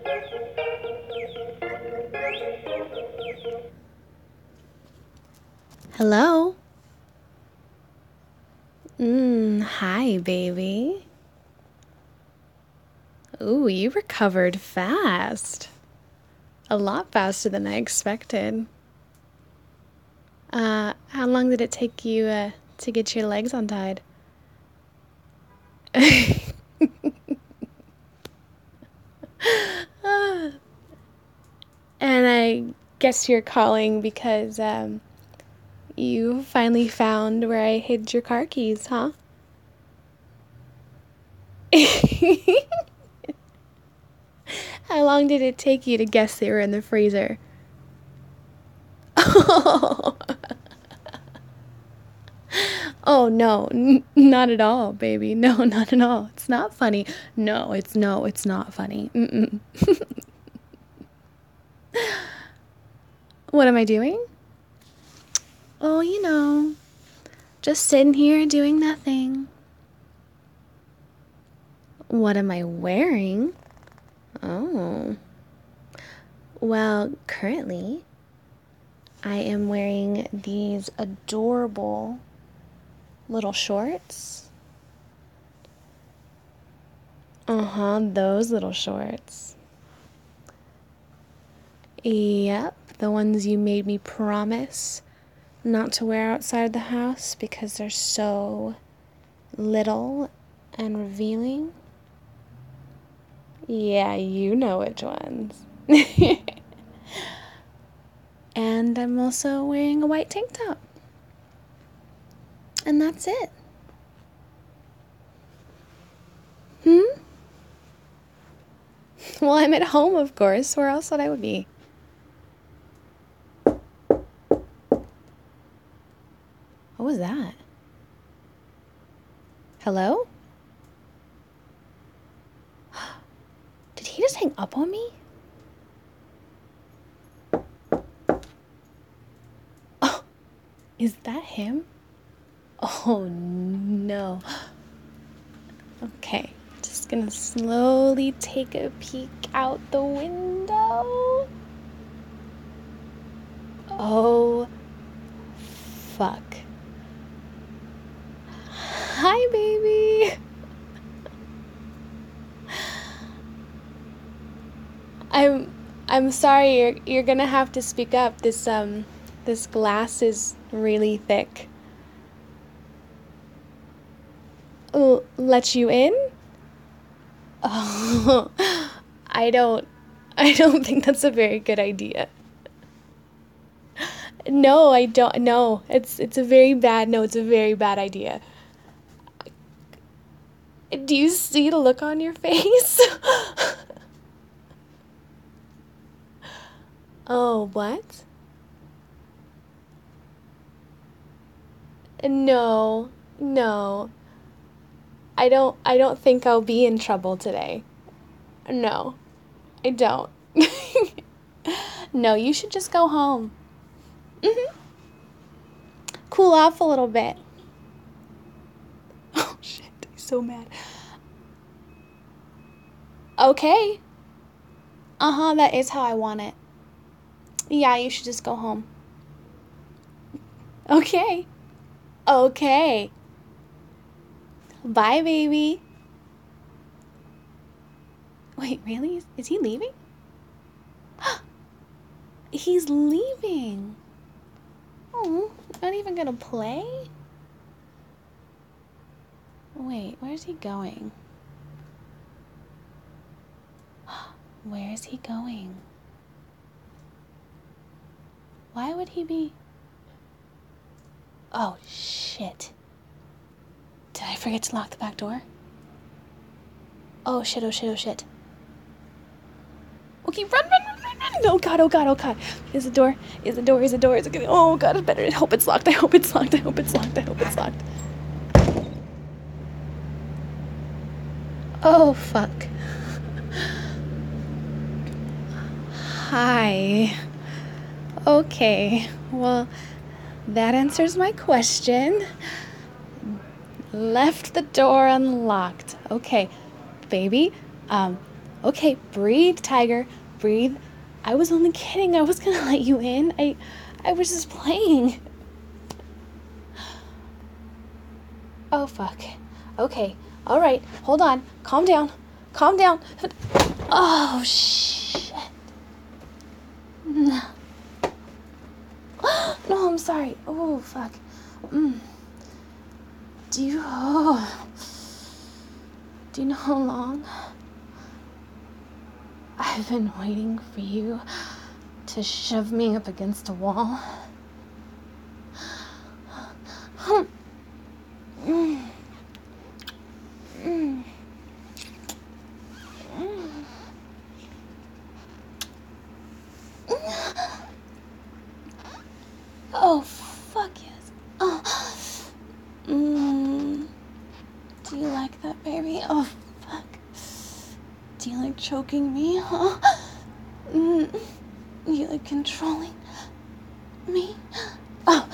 Hello? Hi, baby. Ooh, you recovered fast. A lot faster than I expected. How long did it take you to get your legs untied? And I guess you're calling because you finally found where I hid your car keys, huh? How long did it take you to guess they were in the freezer? Oh no, not at all, baby. No, not at all. It's not funny. No, it's not funny. Mm-mm. What am I doing? Oh, just sitting here doing nothing. What am I wearing? Oh. Well, currently, I am wearing these adorable little shorts. Those little shorts. Yep, the ones you made me promise not to wear outside the house because they're so little and revealing. Yeah, you know which ones. And I'm also wearing a white tank top. And that's it. Hmm? Well, I'm at home, of course. Where else would I be? What was that? Hello? Did he just hang up on me? Oh, is that him? Oh no. Okay, just gonna slowly take a peek out the window. Oh, fuck. Hi, baby. I'm sorry. You're gonna have to speak up. This glass is really thick. Let you in? Oh, I don't I don't think that's a very good idea. No, I don't. No, it's a very bad. No, it's a very bad idea. Do you see the look on your face? Oh, what? No, no. I don't think I'll be in trouble today. No, I don't. No, you should just go home. Cool off a little bit. Oh shit, he's so mad. Okay. That is how I want it. Yeah, you should just go home. Okay. Okay. Bye, baby. Wait, really? Is he leaving? He's leaving. Oh, not even gonna play? Wait, where's he going? Where is he going? Why would he be... Oh, shit. Did I forget to lock the back door? Oh, shit, oh, shit, oh, shit. Okay, run, run, run, run, run. Oh, God, oh, God, oh, God. Is the door, is the door, is the door, is it gonna... Oh, God, I better hope it's locked. I hope it's locked. I hope it's locked. I hope it's locked. Oh, fuck. Hi. Okay, well, that answers my question. Left the door unlocked. Okay, baby, Okay, breathe, Tiger. Breathe. I was only kidding. I was gonna let you in. I was just playing. Oh, fuck. Okay. All right. Hold on. Calm down. Calm down. Oh, shit. No. No, I'm sorry. Oh, fuck. Do you know how long I've been waiting for you to shove me up against a wall? Oh, fuck yes. Oh. Do you like that, baby? Oh, fuck. Do you like choking me, huh? You like controlling me? Oh.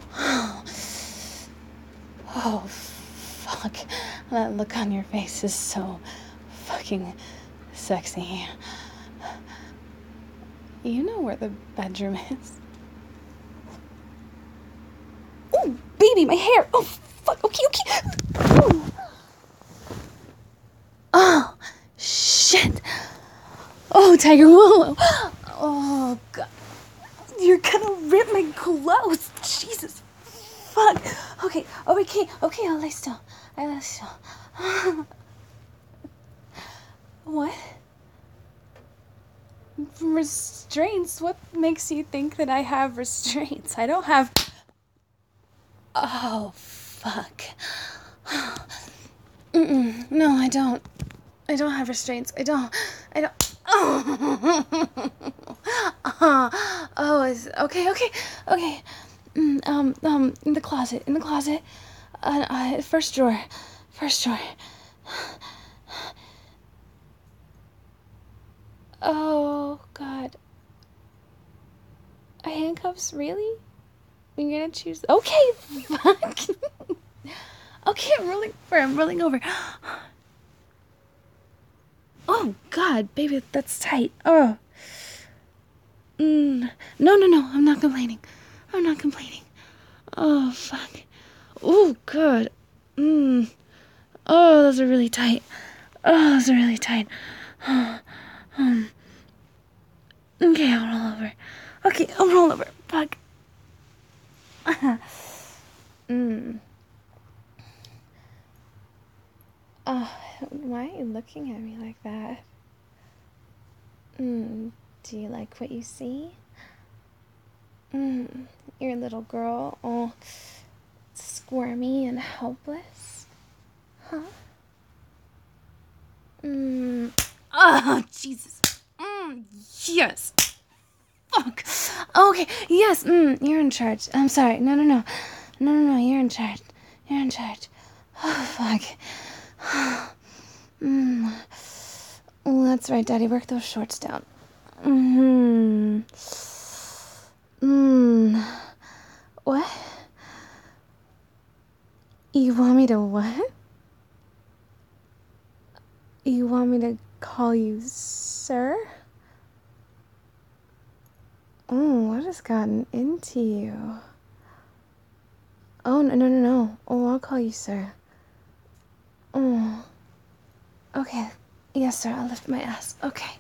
Oh, fuck. That look on your face is so fucking sexy. You know where the bedroom is? Oh, baby, my hair. Oh, fuck. Okay. Ooh. Oh, shit. Oh, Tiger, whoa. Oh, God. You're gonna rip my clothes. Jesus. Fuck. Okay, I'll lay still. What? Restraints? What makes you think that I have restraints? I don't have... Oh, fuck. No, I don't. I don't have restraints. I don't. Oh. It's okay. In the closet. First drawer. Oh, God. Handcuffs, really? You're gonna choose... Okay, fuck. Okay, I'm rolling over. Oh, God, baby, that's tight. Oh. No, I'm not complaining. Oh, fuck. Oh, good. Oh, those are really tight. Okay, I'll roll over. Fuck. Why are you looking at me like that? Do you like what you see? You're a little girl, all squirmy and helpless. Huh? Oh, Jesus. Yes. Fuck. Okay, yes, you're in charge. I'm sorry. No, you're in charge. Oh, fuck. Oh, that's right, Daddy. Work those shorts down. What? You want me to what? You want me to call you sir? Oh, what has gotten into you? Oh, no. Oh, I'll call you sir. Oh. Okay. Yes, sir. I'll lift my ass. Okay.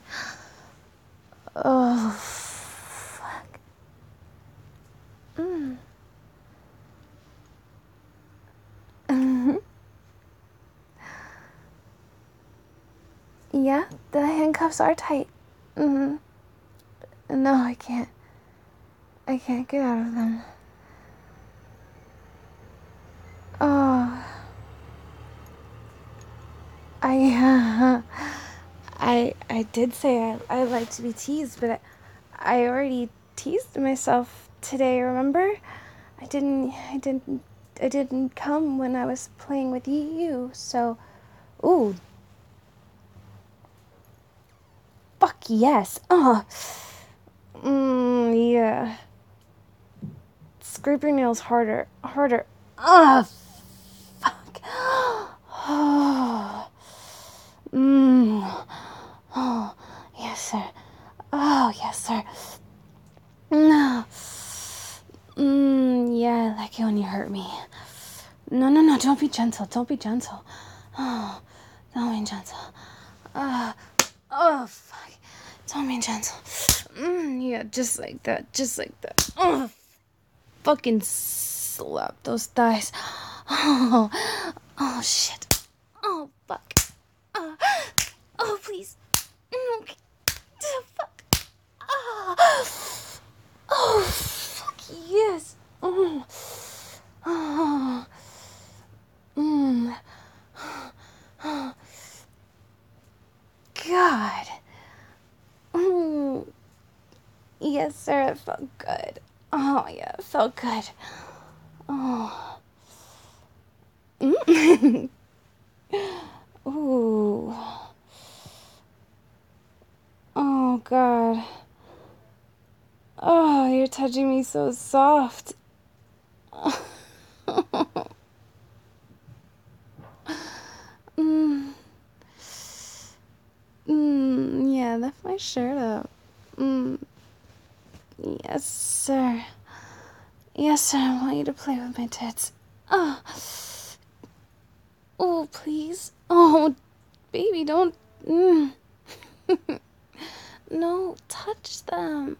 Oh, fuck. Yeah, the handcuffs are tight. No, I can't. I can't get out of them. Oh. I did say I like to be teased, but I already teased myself today, remember? I didn't come when I was playing with you, so... Ooh. Fuck yes. Yeah. Scrape your nails harder. Fuck. Oh. hurt me. No, don't be gentle. Don't be gentle. Oh, don't be gentle. Oh, fuck. Don't be gentle. Yeah, just like that. Just like that. Oh, fucking slap those thighs. Oh, shit. Oh, fuck. Oh, please. Okay. Fuck. Oh, fuck yes. Oh. God. Yes, sir, it felt good. Oh, yeah, it felt good. Oh. Ooh. Oh, God. Oh, you're touching me so soft. Yeah, lift my shirt up. Yes, sir. Yes, sir, I want you to play with my tits. Oh, please. Oh, baby, don't. No, touch them.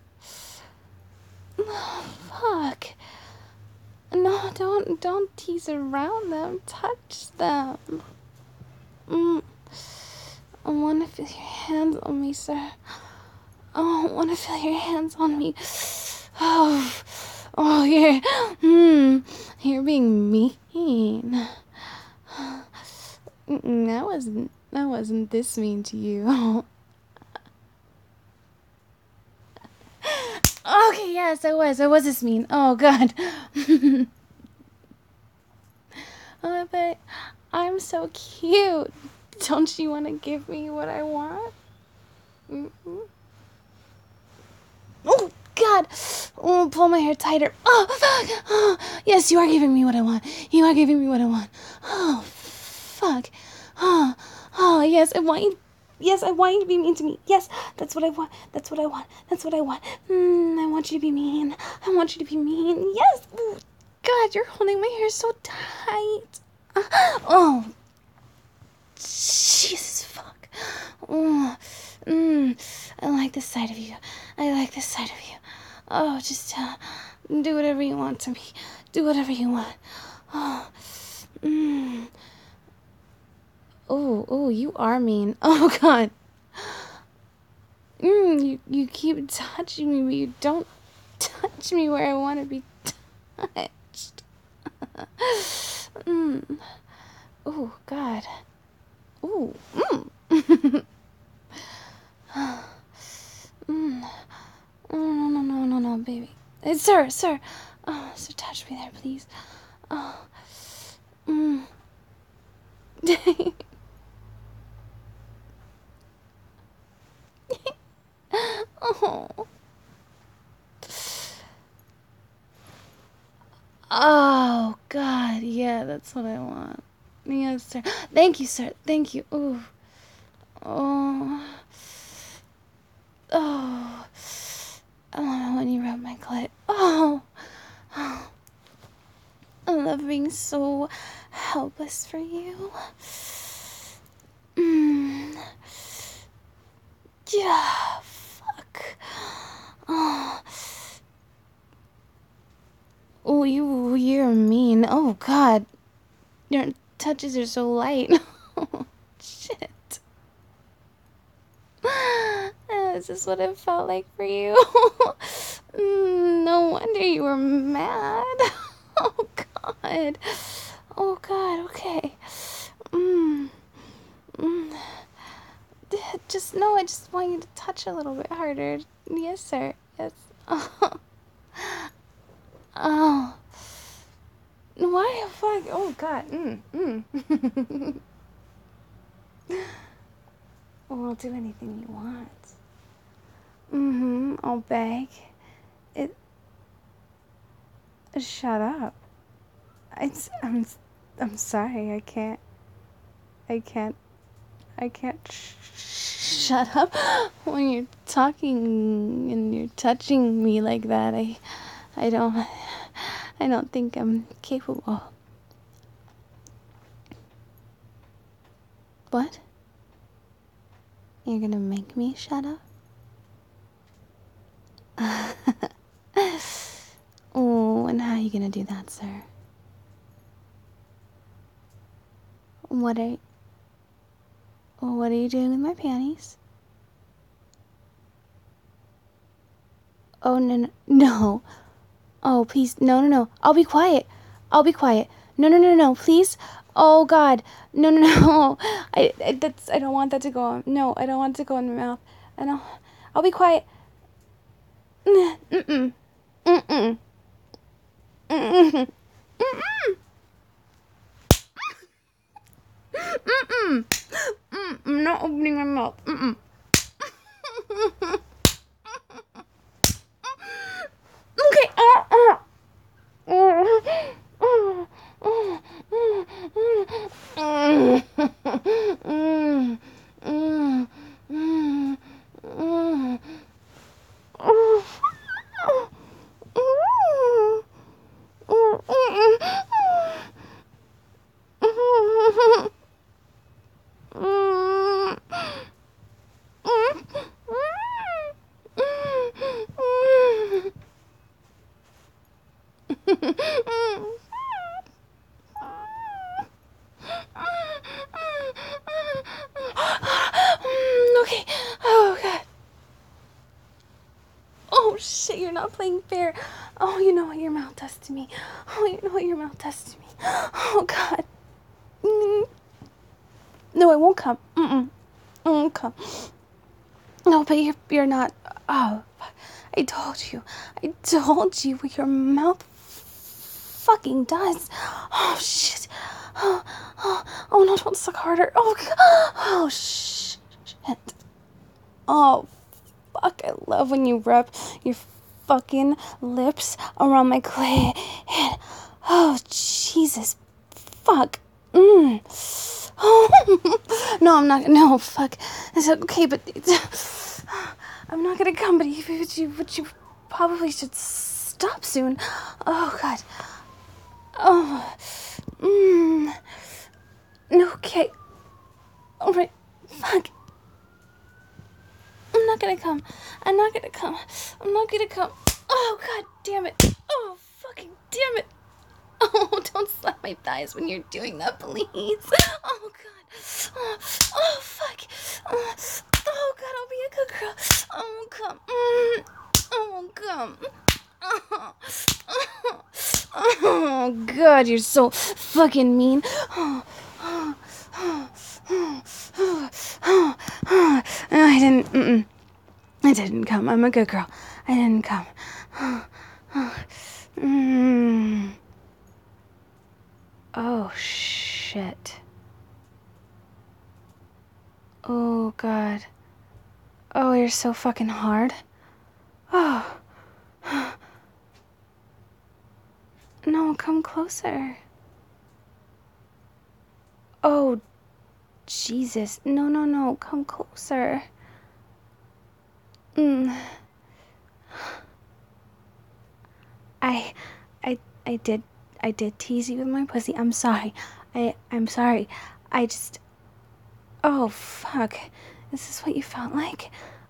Oh, fuck. No, don't tease around them. Touch them. I want to feel your hands on me, sir. Oh, I want to feel your hands on me. Oh, you're being mean. That wasn't this mean to you. Okay, yes, I was this mean. Oh, God. But I'm so cute. Don't you want to give me what I want? Oh, God. Oh, pull my hair tighter. Oh, fuck. Oh, yes, you are giving me what I want. You are giving me what I want. Oh, fuck. Oh, yes, I want you. Yes, I want you to be mean to me. Yes, that's what I want. That's what I want. That's what I want. I want you to be mean. I want you to be mean. Yes. Ooh, God, you're holding my hair so tight. Oh, Jesus, fuck. Oh, I like this side of you. I like this side of you. Oh, just do whatever you want to me. Do whatever you want. Oh, Oh, you are mean. Oh, God. You keep touching me, but you don't touch me where I want to be touched. Oh, God. Ooh. No, baby. Sir. Oh, sir, touch me there, please. Oh. Oh. Oh, God. Yeah, that's what I want. Yes, sir. Thank you, sir. Thank you. Ooh. Oh. Oh. I love it when you rub my clit. Oh. I love being so helpless for you. Yeah, fuck. Oh, you're mean. Oh, God. Your touches are so light. Oh, shit. Is this what it felt like for you? No wonder you were mad. Oh, God. Oh, God, okay. I just want you to touch a little bit harder. Yes, sir. Yes. Oh. Why the fuck? Oh, God. Well, I'll do anything you want. I'll beg. Shut up. I'm sorry. I can't shut up when you're talking and you're touching me like that. I I don't think I'm capable. What? You're gonna make me shut up? Oh, and how are you gonna do that, sir? What are you doing with my panties? Oh, no, no, no. Oh, please, no, no, no. I'll be quiet. I'll be quiet. No, no, no, no, please. Oh, God. No, no, no. I don't want that to go on. No, I don't want it to go in my mouth. I'll be quiet. Mm-mm. Mm-mm. Mm-mm. Mm-mm. Mm-mm. I'm not opening my mouth. Mm-mm. Okay. Okay. Oh, God. Oh, shit, you're not playing fair. Oh, you know what your mouth does to me. Oh, you know what your mouth does to me. Oh, God. No, I won't come. Mm-mm. I won't come. No, but you're not. Oh, I told you. I told you what your mouth fucking does. Oh, shit. Oh, no, don't suck harder. Oh, God. Oh, shit. Oh, fuck. I love when you rub your fucking lips around my clit. Oh, Jesus. Fuck. Oh. No, I'm not. No, fuck. It's okay, but I'm not gonna come. But you probably should stop soon. Oh, God. Oh. Okay. All right. Fuck. I'm not gonna come. I'm not gonna come. I'm not gonna come. Oh, God damn it. Oh, fucking damn it. Oh, don't slap my thighs when you're doing that, please. Oh, God. Oh, fuck. Oh, God, I'll be a good girl. Oh, come. Oh, come. Oh, God, you're so fucking mean. I didn't come. I'm a good girl. I didn't come. Oh, shit. Oh, God. Oh, you're so fucking hard. Oh. No, come closer. Oh, Jesus. No, no, no. Come closer. I did tease you with my pussy. I'm sorry. I'm sorry. Oh, fuck. Is this what you felt like?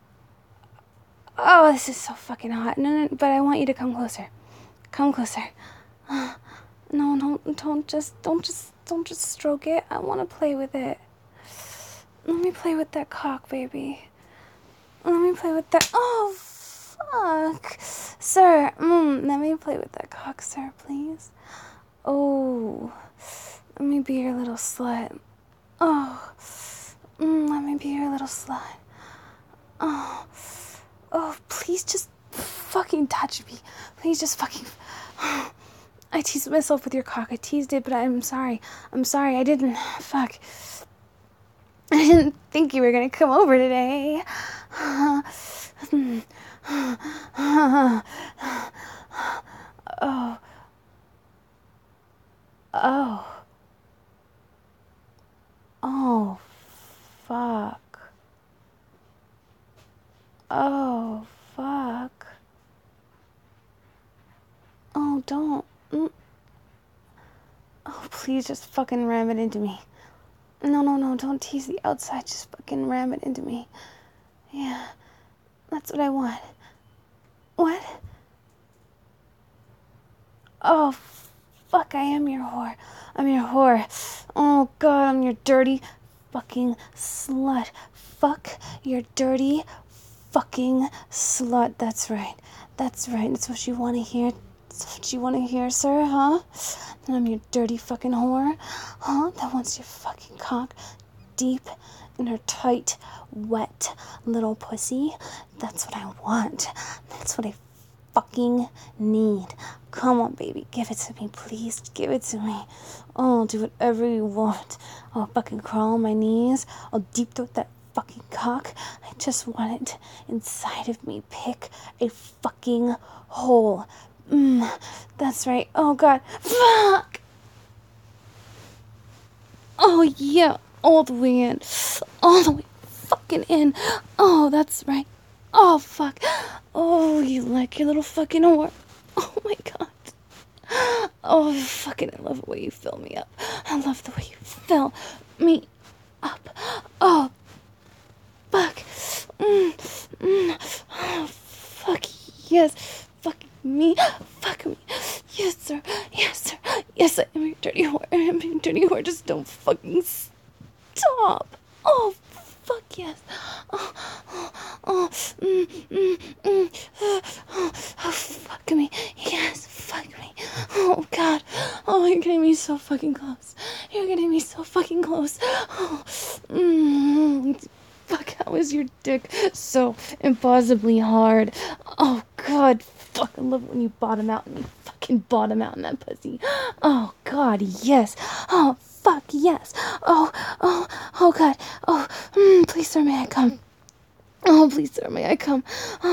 Oh, this is so fucking hot. No, but I want you to come closer. Come closer. No, don't just stroke it. I want to play with it. Let me play with that cock, baby. Let me play with that. Oh, fuck. Sir, let me play with that cock, sir, please. Oh, let me be your little slut. Oh, let me be your little slut. Oh, please just fucking touch me. Please just fucking... I teased myself with your cock. I teased it, but I'm sorry. I'm sorry. I didn't... Fuck. I didn't think you were gonna come over today. Oh. Oh. Oh, fuck. Oh, fuck. Oh, don't. Mm. Oh, please just fucking ram it into me. No, don't tease the outside. Just fucking ram it into me. Yeah, that's what I want. What? Oh, fuck, I am your whore. I'm your whore. Oh, God, I'm your dirty fucking slut. Fuck, your dirty fucking slut. That's right. That's right. That's what you want to hear. That's what you want to hear, sir, huh? That I'm your dirty fucking whore? Huh? That wants your fucking cock deep in her tight, wet little pussy. That's what I want. That's what I fucking need. Come on, baby. Give it to me, please. Give it to me. Oh, I'll do whatever you want. I'll fucking crawl on my knees. I'll deep throat that fucking cock. I just want it inside of me. Pick a fucking hole. That's right. Oh, God. Fuck! Oh, yeah. All the way in. All the way fucking in. Oh, that's right. Oh, fuck. Oh, you like your little fucking whore. Oh, my God. Oh, fucking, I love the way you fill me up. I love the way you fill me up. Oh, fuck. Oh, fuck, yes. Fuck me. Fuck me. Yes, sir. Yes, sir. Yes, I am your dirty whore. I am your dirty whore. Just don't fucking stop. Oh, fuck yes. Oh, fuck me. Yes, fuck me. Oh, God. Oh, you're getting me so fucking close. You're getting me so fucking close. Oh, fuck, how is your dick so impossibly hard? Oh, God. Fuck, I love it when you bottom out and you fucking bottom out in that pussy. Oh, God, yes. Oh, fuck, yes. Oh, God. Oh, please, sir, may I come? Oh, please, sir, may I come?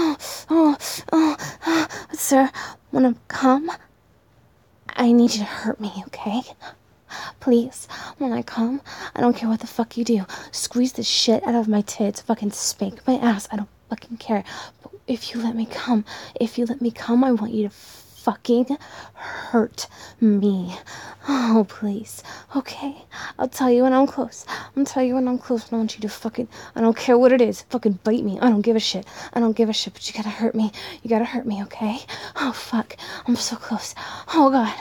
Sir, when I come, I need you to hurt me, okay? Please, when I come, I don't care what the fuck you do. Squeeze the shit out of my tits, fucking spank my ass, I don't fucking care. But if you let me come, I want you to fucking hurt me. Oh, please. Okay? I'll tell you when I'm close. I'll tell you when I'm close. I want you to fucking, I don't care what it is. Fucking bite me. I don't give a shit. I don't give a shit, but you gotta hurt me. You gotta hurt me, okay? Oh, fuck. I'm so close. Oh, God.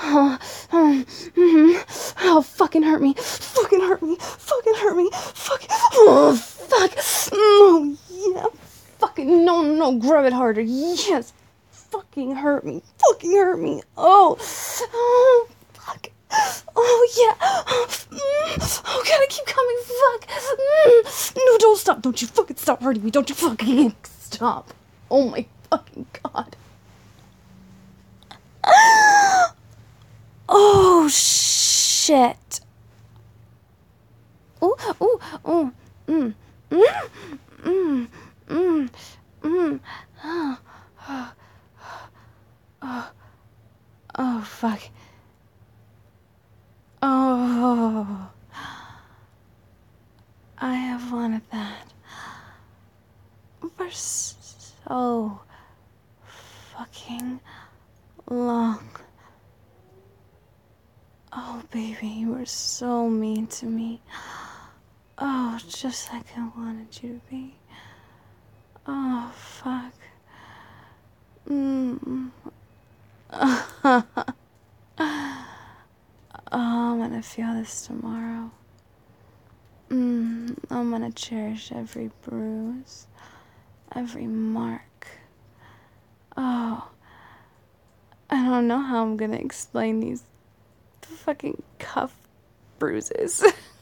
Oh, fucking hurt me. Fucking hurt me. Fucking hurt me. Fucking, oh, fuck. Oh, yeah. Fucking, no, grab it harder. Yes. Fucking hurt me. Fucking hurt me. Oh, fuck. Oh, yeah. Oh, God, I keep coming. Fuck. No, don't stop. Don't you fucking stop hurting me. Don't you fucking stop. Oh, my fucking God. Oh, shit. Ooh, oh, oh, fuck. Oh, I have wanted that for so fucking long. Oh, baby, you were so mean to me. Oh, just like I wanted you to be. Oh, fuck. Oh, I'm gonna feel this tomorrow. I'm gonna cherish every bruise, every mark. Oh, I don't know how I'm gonna explain these fucking cuff bruises.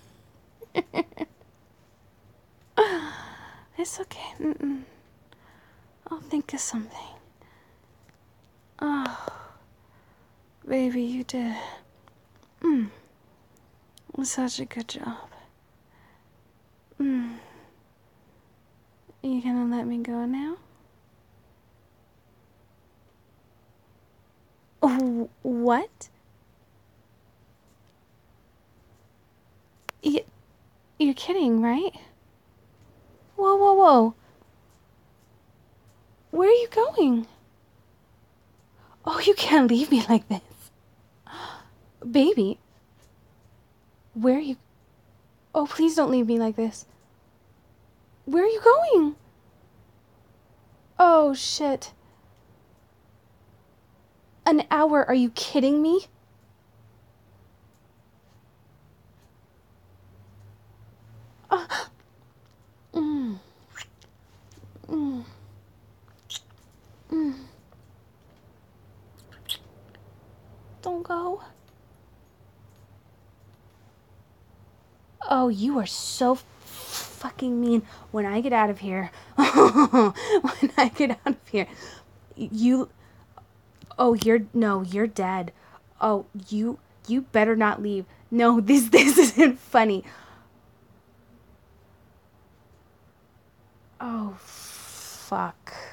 It's okay. I'll think of something. Oh, baby, you did such a good job. You gonna let me go now? Oh, what? You're kidding, right? Whoa. Where are you going? Oh, you can't leave me like this. Baby? Where are you? Oh, please don't leave me like this. Where are you going? Oh, shit. An hour? Are you kidding me? Mm. Mm. Mm. Don't go. Oh, you are so fucking mean. When I get out of here, when I get out of here, you, oh, you're dead. Oh, you better not leave. No, this isn't funny. Oh, fuck.